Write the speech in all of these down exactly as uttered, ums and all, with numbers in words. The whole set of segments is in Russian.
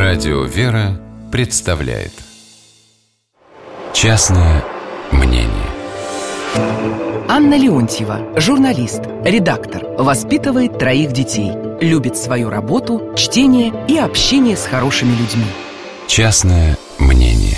Радио «Вера» представляет «Частное мнение». Анна Леонтьева, журналист, редактор, воспитывает троих детей, любит свою работу, чтение и общение с хорошими людьми. «Частное мнение».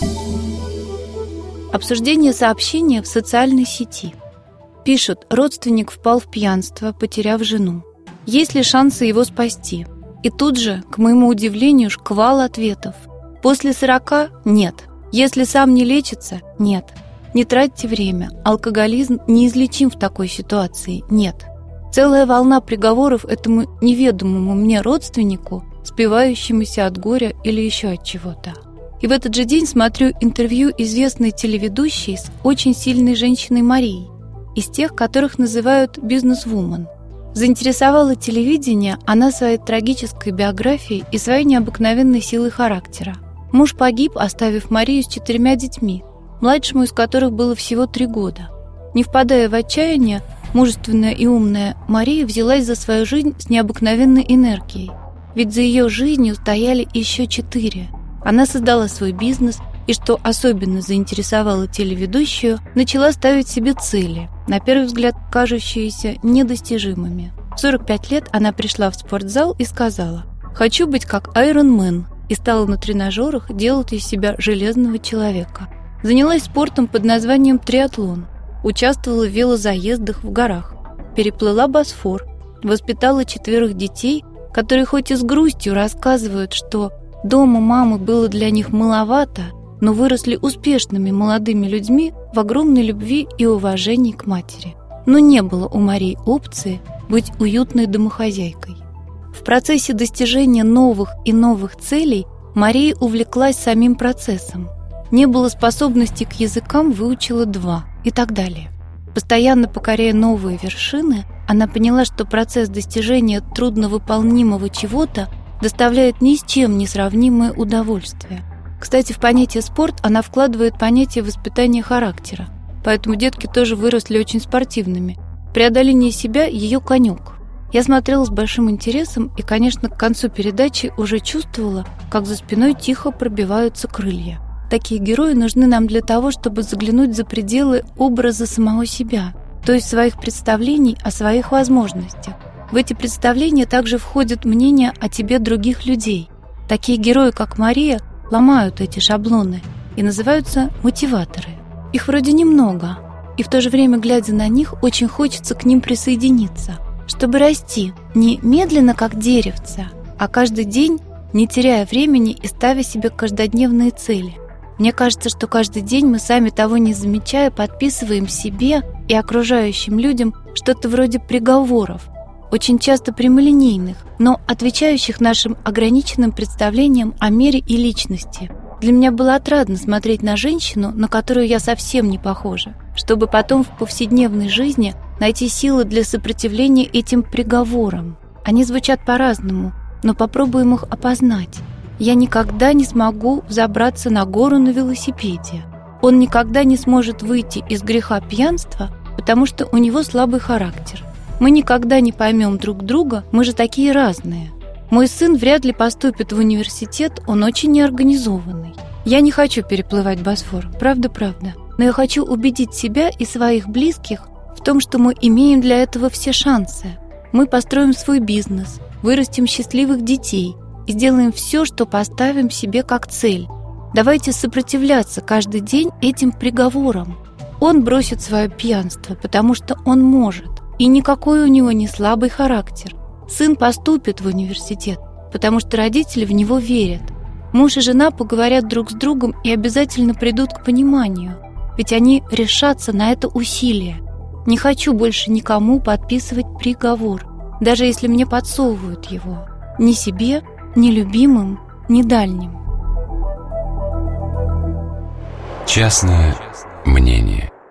Обсуждение сообщения в социальной сети. Пишут: родственник впал в пьянство, потеряв жену. Есть ли шансы его спасти? И тут же, к моему удивлению, шквал ответов. После сорока – нет. Если сам не лечится – нет. Не тратьте время. Алкоголизм неизлечим в такой ситуации – нет. Целая волна приговоров этому неведомому мне родственнику, спивающемуся от горя или еще от чего-то. И в этот же день смотрю интервью известной телеведущей с очень сильной женщиной Марией, из тех, которых называют бизнес-вумен. Заинтересовала телевидение она своей трагической биографией и своей необыкновенной силой характера. Муж погиб, оставив Марию с четырьмя детьми, младшему из которых было всего три года. Не впадая в отчаяние, мужественная и умная Мария взялась за свою жизнь с необыкновенной энергией. Ведь за ее жизнью стояли еще четыре. Она создала свой бизнес и, что особенно заинтересовало телеведущую, начала ставить себе цели, на первый взгляд кажущиеся недостижимыми. В сорок пять лет она пришла в спортзал и сказала: «Хочу быть как Айрон Мэн», и стала на тренажерах делать из себя железного человека. Занялась спортом под названием триатлон, участвовала в велозаездах в горах, переплыла Босфор, воспитала четверых детей, которые хоть и с грустью рассказывают, что дома мамы было для них маловато, но выросли успешными молодыми людьми в огромной любви и уважении к матери. Но не было у Марии опции быть уютной домохозяйкой. В процессе достижения новых и новых целей Мария увлеклась самим процессом. Не было способности к языкам, выучила два и так далее. Постоянно покоряя новые вершины, она поняла, что процесс достижения трудновыполнимого чего-то доставляет ни с чем не сравнимое удовольствие. Кстати, в понятие «спорт» она вкладывает понятие воспитания характера, поэтому детки тоже выросли очень спортивными. Преодоление себя – ее конек. Я смотрела с большим интересом и, конечно, к концу передачи уже чувствовала, как за спиной тихо пробиваются крылья. Такие герои нужны нам для того, чтобы заглянуть за пределы образа самого себя, то есть своих представлений о своих возможностях. В эти представления также входит мнение о тебе других людей. Такие герои, как Мария, ломают эти шаблоны и называются мотиваторы. Их вроде немного, и в то же время, глядя на них, очень хочется к ним присоединиться, чтобы расти не медленно, как деревце, а каждый день, не теряя времени и ставя себе каждодневные цели. Мне кажется, что каждый день мы, сами того не замечая, подписываем себе и окружающим людям что-то вроде приговоров, очень часто прямолинейных, но отвечающих нашим ограниченным представлениям о мире и личности. Для меня было отрадно смотреть на женщину, на которую я совсем не похожа, чтобы потом в повседневной жизни найти силы для сопротивления этим приговорам. Они звучат по-разному, но попробуем их опознать. Я никогда не смогу взобраться на гору на велосипеде. Он никогда не сможет выйти из греха пьянства, потому что у него слабый характер. Мы никогда не поймем друг друга, мы же такие разные. Мой сын вряд ли поступит в университет, он очень неорганизованный. Я не хочу переплывать Босфор, правда-правда. Но я хочу убедить себя и своих близких в том, что мы имеем для этого все шансы. Мы построим свой бизнес, вырастим счастливых детей и сделаем все, что поставим себе как цель. Давайте сопротивляться каждый день этим приговорам. Он бросит свое пьянство, потому что он может. И никакой у него не слабый характер. Сын поступит в университет, потому что родители в него верят. Муж и жена поговорят друг с другом и обязательно придут к пониманию, ведь они решатся на это усилие. Не хочу больше никому подписывать приговор, даже если мне подсовывают его. Ни себе, ни любимым, ни дальним. Частное мнение.